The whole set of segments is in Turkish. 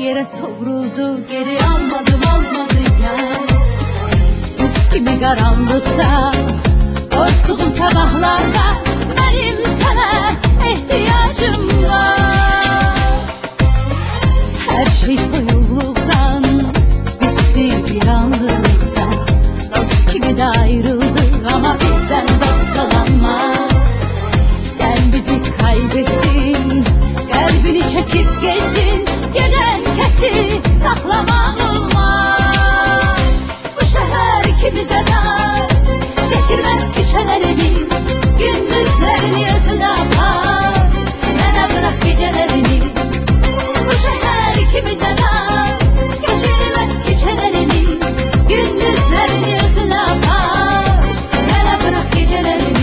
yere savruldu, geri almadım olmadı ya. Biz kimi karanlıkta, korktuğum sabahlarda, benim sana ihtiyacım var. Her şey soyulduktan, bitti bir anlıkta. Dost gibi de ayrıldık ama bizden dost kalanmaz. Sen bizi kaybettin, kalbini çekip gittin. Gelen kesi saklaman olmaz. Bu şehir ikimize dar, geçirmez köşelerini. Gündüzlerini yatına var, bana bırak gecelerini. Bu şehir ikimize dar, geçirmez köşelerini. Gündüzlerini yatına var, bana bırak gecelerini.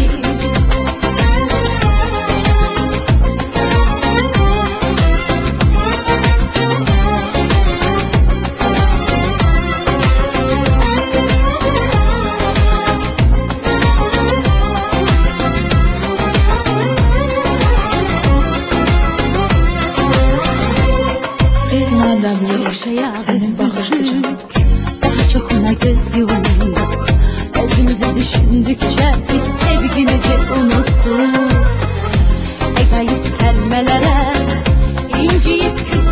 Biz madem Yokşaya senin bakışın daha çokuna göz yumduk. Özümüzü düşündükçe biz sevgimizi unuttuk. Egoist kelimelere inciyip